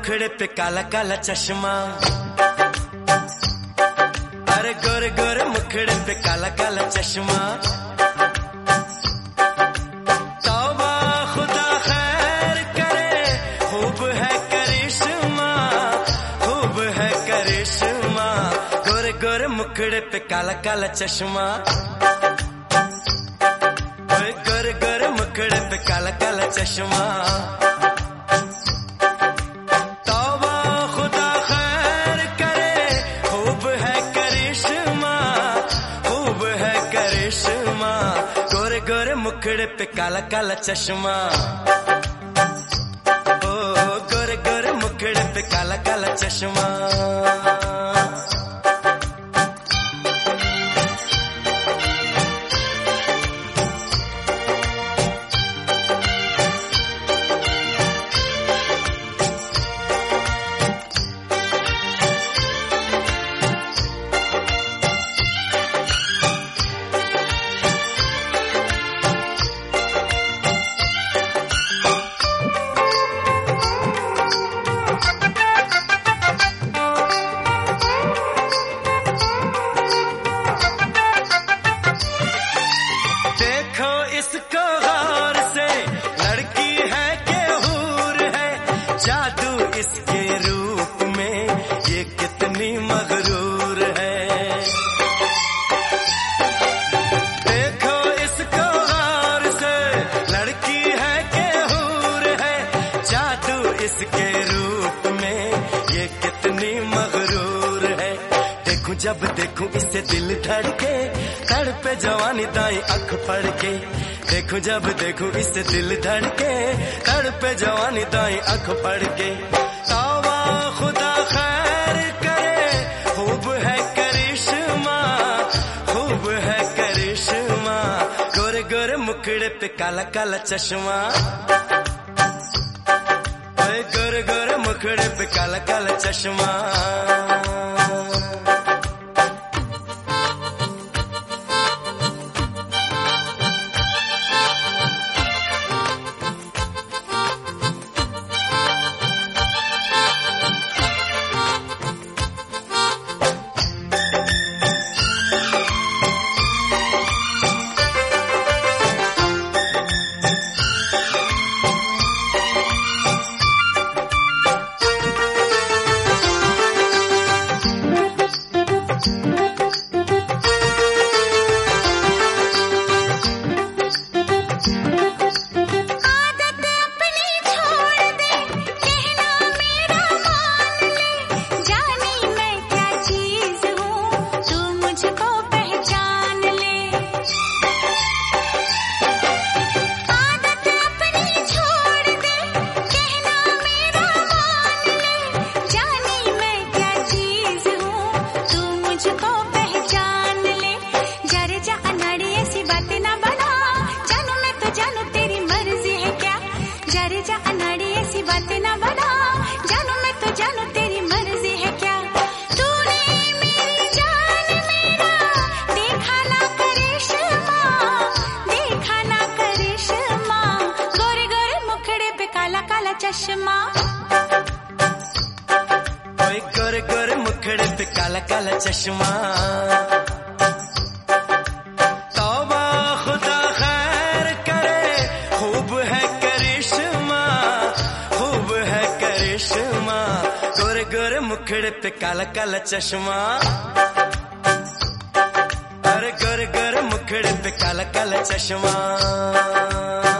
मुखड़े पे काला काला चश्मा, अरे गोरे गोरे मुखड़े पे काला काला चश्मा। तौबा खुदा खैर करे, खूब है करिश्मा, खूब है करिश्मा। गोरे गोरे मुखड़े पे काला काला चश्मा, गोरे गोरे मुखड़े पे काला काला चश्मा। तौबा खुदा खैर करे, खूब है करिश्मा, खूब है करिश्मा। गोरे गोरे मुखड़े पे काला काला चश्मा, ओ गोरे गोरे मुखड़े पे काला काला चश्मा। इसको गौर से, लड़की है के हूर है, जादू इसके रूप में ये कितनी मगरूर है। देखो इसको गौर से, लड़की है के हूर है, जादू इसके रूप में ये कितनी मगरूर है। देखूं जब देखूं इसे दिल धड़के, तड़पे जवानी दाई आँख पड़ के। देखूं जब देखूं इसे दिल धड़के, तड़पे जवानी दाई आँख पड़ के। तौबा खुदा खैर करे, खूब है करिश्मा, खूब है करिश्मा। गोरे गोरे मुखड़े पे काला काला चश्मा, गोरे गोरे मुखड़े पे काला काला चश्मा। चश्मा, गोरे गोरे मुखड़े पे काला काला चश्मा। तौबा खुदा खैर करे, खूब है करिश्मा, खूब है करिश्मा। गोरे गोरे मुखड़े पे काला काला चश्मा, अरे गोरे गोरे मुखड़े पे काला काला चश्मा।